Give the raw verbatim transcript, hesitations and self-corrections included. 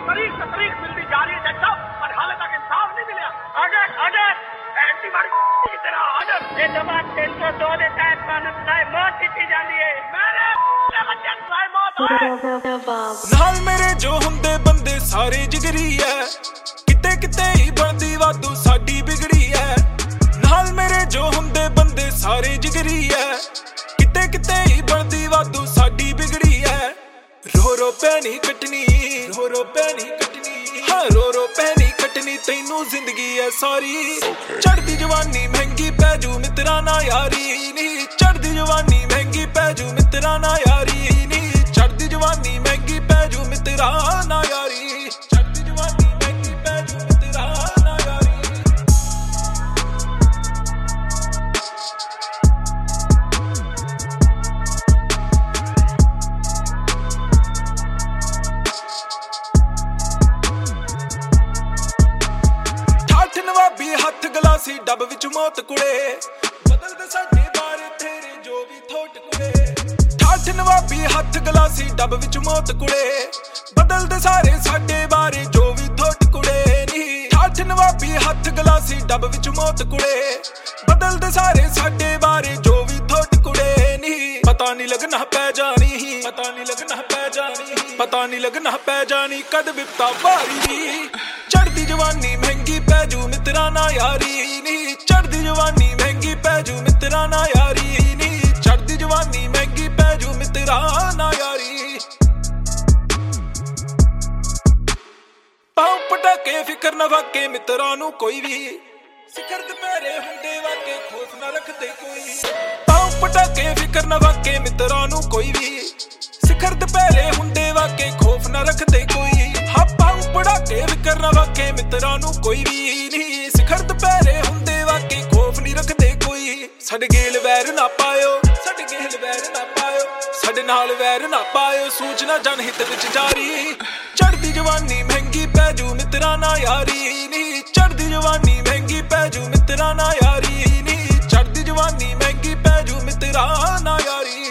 तरीक से तरीक मिलती जा रही है जज साहब, पर हाले तक इंसाफ नहीं मिला। ऑर्डर ऑर्डर एंटी मारी की तरह ऑर्डर। ये जवाब तीन सौ दो ਦੇ ਤਹਿਤ ਕਾਨੂੰਨ ਨਾਲ ਮੌਤ ਦਿੱਤੀ ਜਾਂਦੀ ਹੈ। ਮੇਰੇ ਬੱਚੇ ਨੂੰ ਮੌਤ ਹੋਏ ਨਾਲ ਮੇਰੇ ਜੋ ਹੁੰਦੇ ਬੰਦੇ ਸਾਰੇ ਜਿਗਰੀ ਐ, ਕਿਤੇ ਕਿਤੇ ਹੀ ਬਣਦੀ ਵਾਧੂ ਸਾਡੀ ਬਿਗੜੀ ਐ। ਨਾਲ ਮੇਰੇ ਜੋ ਹੁੰਦੇ ਬੰਦੇ ਸਾਰੇ ਜਿਗਰੀ ਐ, ਕਿਤੇ ਕਿਤੇ ਹੀ ਬਣਦੀ ਵਾਧੂ ਸਾਡੀ ਬਿਗੜੀ ਐ। ਰੋ ਰੋ ਪੈਣੀ ਕੱਟਣੀ, ਰੋ ਰੋ ਪੈਣੀ ਕੱਟਣੀ, ਹਾਂ ਰੋ ਰੋ ਪੈਣੀ ਕੱਟਣੀ ਤੈਨੂੰ ਜ਼ਿੰਦਗੀ ਐ ਸਾਰੀ। ਚੜ੍ਹਦੀ ਜਵਾਨੀ ਮਹਿੰਗੀ ਪੈ ਜੂ ਮਿੱਤਰਾਂ ਨਾ ਯਾਰੀ ਨੀ, ਚੜ੍ਹਦੀ ਜਵਾਨੀ ਮਹਿੰਗੀ ਪੈ ਜੂ ਮਿੱਤਰਾਂ ਨਾ ਯਾਰੀ ਨੀ, ਚੜ੍ਹਦੀ ਜਵਾਨੀ ਮਹਿੰਗੀ ਪੈ ਜੂ ਮਿੱਤਰਾਂ ਨਾ ਯਾਰੀ, ਚੜ੍ਹਦੀ ਜਵਾਨੀ ਮਹਿੰਗੀ ਪੈ ਜੂ ਮਿੱਤਰਾਂ ਨਾ ਯਾਰੀ। ਠਾਠ ਨਵਾਬੀ ਹੱਥ ਗਲਾਸੀ ਡੱਬ ਵਿੱਚ ਮੌਤ ਕੁੜੇ, ਬਦਲਦੇ ਸਾਡੇ ਬਾਰੇ ਤੇਰੇ ਜੋ ਵੀ ਥੋਟ ਕੁੜੇ। ਠਾਠ ਨਵਾਬੀ ਹੱਥ ਗਲਾਸੀ ਡੱਬ ਵਿੱਚ ਮੌਤ ਕੁੜੇ, ਬਦਲਦੇ ਸਾਰੇ ਸਾਡੇ ਬਾਰੇ ਜੋ ਵੀ ਥੋਟ ਕੁੜੇ ਨੀ। ਠਾਠ ਨਵਾਬੀ ਹੱਥ ਗਲਾਸੀ ਡੱਬ ਵਿੱਚ ਮੌਤ ਕੁੜੇ, ਬਦਲਦੇ ਸਾਰੇ ਸਾਡੇ ਬਾਰੇ ਜੋ ਵੀ ਥੋਟ ਕੁੜੇ ਨੀ। ਪਤਾ ਨਹੀਂ ਲੱਗਣਾ ਪੈ ਜਾਣੀ, ਪਤਾ ਨਹੀਂ ਲੱਗਣਾ ਪੈ ਜਾਣੀ, ਪਤਾ ਨਹੀਂ ਲੱਗਣਾ ਪੈ ਜਾਣੀ ਕਦ ਵਿਪਤਾ ਭਾਰੀ ਨੀ। ਚੜ੍ਹਦੀ ਜਵਾਨੀ ਮਹਿੰਗੀ ਪੈ ਜੂ ਮਿੱਤਰਾਂ ਨਾ ਯਾਰੀ ਨੀ, ਚੜ੍ਹਦੀ ਜਵਾਨੀ ਮਹਿੰਗੀ ਪੈ ਜੂ ਮਿੱਤਰਾਂ ਨਾ ਯਾਰੀ ਨੀ, ਚੜ੍ਹਦੀ ਜਵਾਨੀ ਮਹਿੰਗੀ ਪੈ ਜੂ ਮਿੱਤਰਾਂ ਨਾ ਯਾਰੀ। ਪਾਉ ਪਟਾਕੇ ਫਿਕਰ ਨਾ ਵਾਕੇ ਮਿੱਤਰਾਂ ਨੂੰ ਕੋਈ ਵੀ, ਸਿਖਰ ਦੁਪਹਿਰੇ ਹੁੰਦੇ ਵਾਕੇ ਖੋਫ ਨਾ ਰੱਖਦੇ ਕੋਈ। ਪਾਉ ਪਟਾਕੇ ਫਿਕਰ ਨਾ ਵਾਕੇ ਮਿੱਤਰਾਂ ਨੂੰ ਕੋਈ ਵੀ, ਸਿਖਰ ਦੁਪਹਿਰੇ ਹੁੰਦੇ ਵਾਕੇ ਖੋਫ ਨਾ ਰੱਖਦੇ ਕੋਈ। ਹਾਂ ਪਾਉ ਪਟਾਕੇ ਫਿਕਰ ਨਾ ਵਾਕੇ ਮਿੱਤਰਾਂ ਨੂੰ ਕੋਈ ਵੀ ਨੀ, ਸਿਖਰ ਦੁਪਹਿਰੇ ਹੁੰਦੇ ਵਾਕੇ ਖੋਫ ਨਹੀਂ ਰੱਖਦੇ ਕੋਈ। ਸਾਡੇ ਗੇਲ ਵੈਰ ਨਾ ਪਾਇਓ, ਸਾਡੇ ਗੇਲ ਵੈਰ ਨਾ ਪਾਇਓ, ਸਾਡੇ ਨਾਲ ਵੈਰ ਨਾ ਪਾਇਓ, ਸੂਚਨਾ ਜਨਹਿਤ ਵਿੱਚ ਜਾਰੀ। ਚੜ੍ਹਦੀ ਜਵਾਨੀ ਮਹਿੰਗੀ ਪੈ ਜੂ ਮਿੱਤਰਾਂ ਨਾ ਯਾਰੀ ਨੀ, ਚੜ੍ਹਦੀ ਜਵਾਨੀ ਮਹਿੰਗੀ ਪੈ ਜੂ ਮਿੱਤਰਾਂ ਨਾ ਯਾਰੀ ਨੀ, ਚੜ੍ਹਦੀ ਜਵਾਨੀ ਮਹਿੰਗੀ ਪੈ ਜੂ ਮਿੱਤਰਾਂ ਨਾ ਯਾਰੀ।